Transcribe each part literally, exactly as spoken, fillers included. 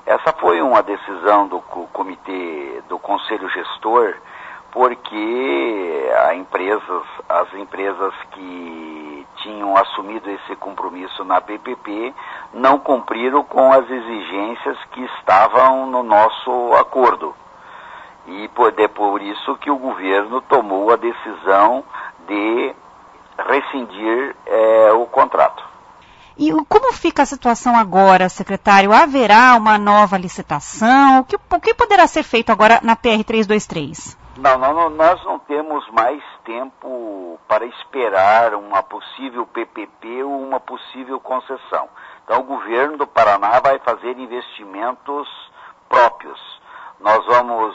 Essa foi uma decisão do comitê, do Conselho Gestor, porque a empresas, as empresas que tinham assumido esse compromisso na P P P não cumpriram com as exigências que estavam no nosso acordo. E por, é por isso que o governo tomou a decisão de rescindir é, o contrato. E como fica a situação agora, secretário? Haverá uma nova licitação? O que, o que poderá ser feito agora na P R trezentos e vinte e três? Não, não, nós não temos mais tempo para esperar uma possível P P P ou uma possível concessão. Então o governo do Paraná vai fazer investimentos próprios. Nós vamos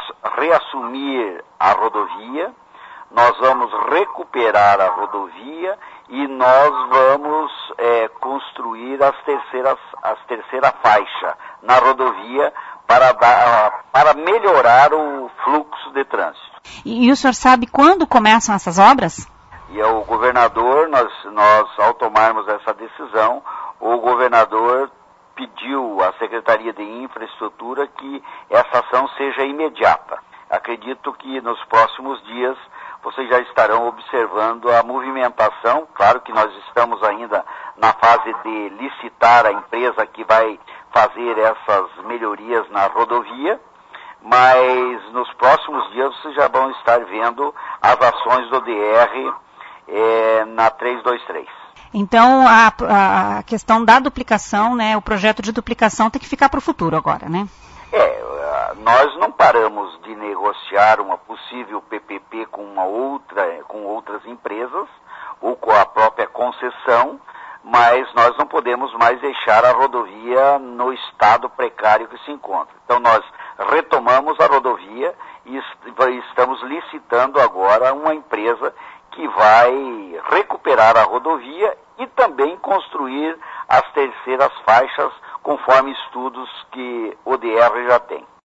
reassumir a rodovia, nós vamos recuperar a rodovia e nós vamos é, construir as terceiras, as terceira faixa na rodovia para, dar, para melhorar o fluxo de trânsito. E, e o senhor sabe quando começam essas obras? E o governador, nós, nós ao tomarmos essa decisão, o governador pediu à Secretaria de Infraestrutura que essa ação seja imediata. Acredito que nos próximos dias vocês já estarão observando a movimentação. Claro que nós estamos ainda na fase de licitar a empresa que vai fazer essas melhorias na rodovia, mas nos próximos dias vocês já vão estar vendo as ações do D R eh, na trezentos e vinte e três. Então, a, a questão da duplicação, né, o projeto de duplicação tem que ficar para o futuro agora, né? É, nós não paramos de negociar uma possível P P P com uma outra, com outras empresas ou com a própria concessão, mas nós não podemos mais deixar a rodovia no estado precário que se encontra. Então nós retomamos a rodovia e estamos licitando agora uma empresa que vai recuperar a rodovia e também construir as terceiras faixas conforme estudos que o D R já tem.